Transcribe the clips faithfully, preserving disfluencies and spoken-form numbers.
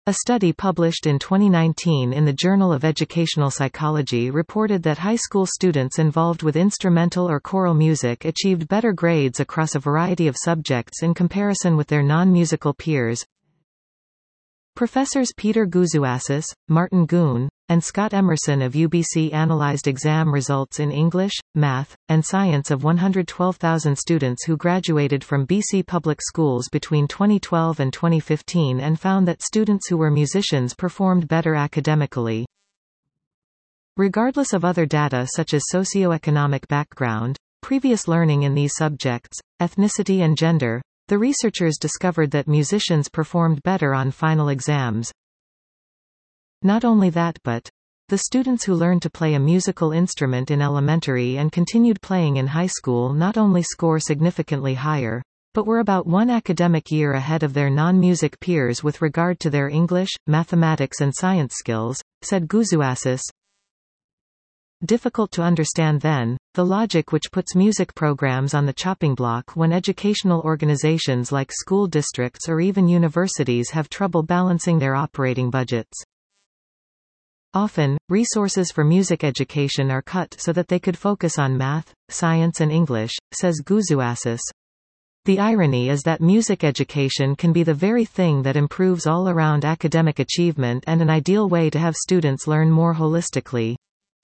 A study published in twenty nineteen in the Journal of Educational Psychology reported that high school students involved with instrumental or choral music achieved better grades across a variety of subjects in comparison with their non-musical peers. Professors Peter Gouzoussis, Martin Goon, and Scott Emerson of U B C analyzed exam results in English, math, and science of one hundred twelve thousand students who graduated from B C public schools between twenty twelve and twenty fifteen and found that students who were musicians performed better academically. Regardless of other data such as socioeconomic background, previous learning in these subjects, ethnicity and gender, the researchers discovered that musicians performed better on final exams. Not only that but, the students who learned to play a musical instrument in elementary and continued playing in high school not only score significantly higher, but were about one academic year ahead of their non-music peers with regard to their English, mathematics and science skills, said Gouzoussis. Difficult to understand then, the logic which puts music programs on the chopping block when educational organizations like school districts or even universities have trouble balancing their operating budgets. Often, resources for music education are cut so that they could focus on math, science and English, says Gouzoussis. The irony is that music education can be the very thing that improves all-around academic achievement and an ideal way to have students learn more holistically.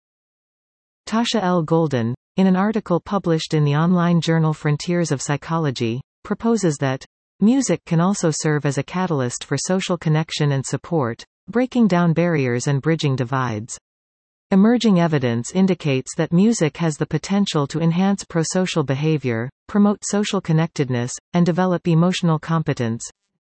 Tasha L. Golden, in an article published in the online journal Frontiers of Psychology, proposes that music can also serve as a catalyst for social connection and support, breaking down barriers and bridging divides. Emerging evidence indicates that music has the potential to enhance prosocial behavior, promote social connectedness, and develop emotional competence.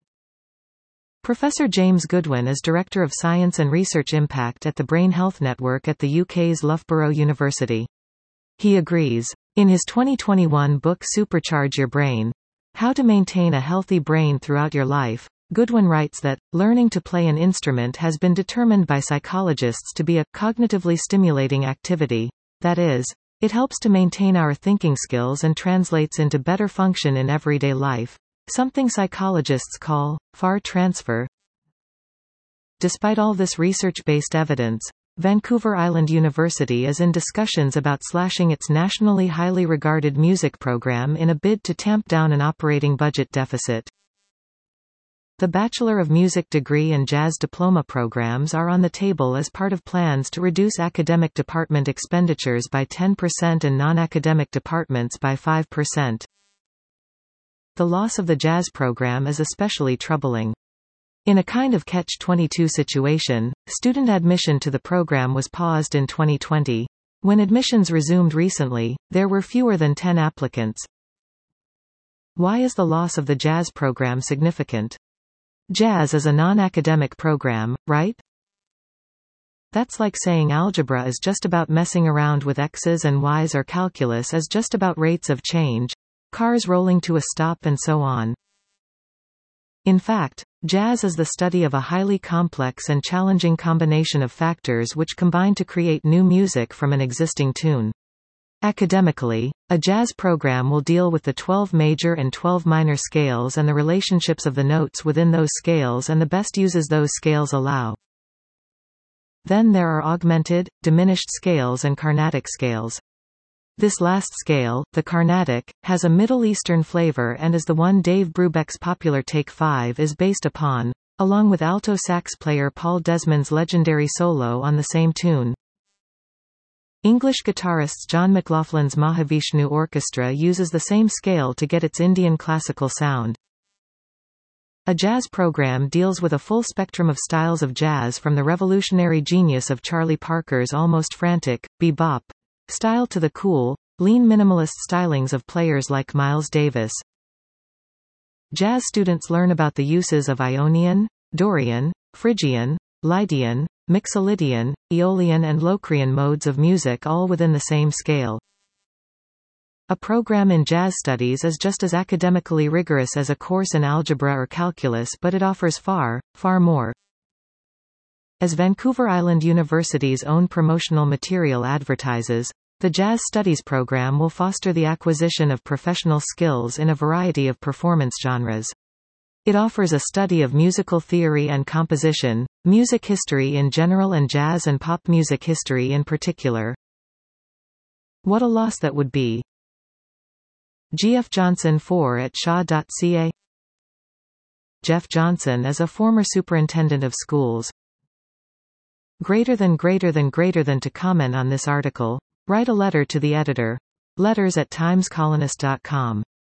Professor James Goodwin is Director of Science and Research Impact at the Brain Health Network at the U K's Loughborough University. He agrees. In his twenty twenty-one book Supercharge Your Brain: How to Maintain a Healthy Brain Throughout Your Life, Goodwin writes that, learning to play an instrument has been determined by psychologists to be a cognitively stimulating activity, that is, it helps to maintain our thinking skills and translates into better function in everyday life. Something psychologists call far transfer. Despite all this research-based evidence, Vancouver Island University is in discussions about slashing its nationally highly regarded music program in a bid to tamp down an operating budget deficit. The Bachelor of Music degree and jazz diploma programs are on the table as part of plans to reduce academic department expenditures by ten percent and non-academic departments by five percent. The loss of the jazz program is especially troubling. In a kind of catch twenty-two situation, student admission to the program was paused in twenty twenty. When admissions resumed recently, there were fewer than ten applicants. Why is the loss of the jazz program significant? Jazz is a non-academic program, right? That's like saying algebra is just about messing around with x's and y's or calculus is just about rates of change, cars rolling to a stop and so on. In fact, jazz is the study of a highly complex and challenging combination of factors which combine to create new music from an existing tune. Academically, a jazz program will deal with the twelve major and twelve minor scales and the relationships of the notes within those scales and the best uses those scales allow. Then there are augmented, diminished scales and Carnatic scales. This last scale, the Carnatic, has a Middle Eastern flavor and is the one Dave Brubeck's popular Take Five is based upon, along with alto sax player Paul Desmond's legendary solo on the same tune. English guitarist John McLaughlin's Mahavishnu Orchestra uses the same scale to get its Indian classical sound. A jazz program deals with a full spectrum of styles of jazz from the revolutionary genius of Charlie Parker's almost frantic, bebop style to the cool, lean minimalist stylings of players like Miles Davis. Jazz students learn about the uses of Ionian, Dorian, Phrygian, Lydian, Mixolydian, Aeolian and Locrian modes of music all within the same scale. A program in jazz studies is just as academically rigorous as a course in algebra or calculus, but it offers far, far more. As Vancouver Island University's own promotional material advertises, the Jazz Studies program will foster the acquisition of professional skills in a variety of performance genres. It offers a study of musical theory and composition, music history in general and jazz and pop music history in particular. What a loss that would be. G F Johnson four at shaw dot c a. Jeff Johnson is a former superintendent of schools. Greater than greater than greater than to comment on this article, write a letter to the editor. Letters at times colonist dot com.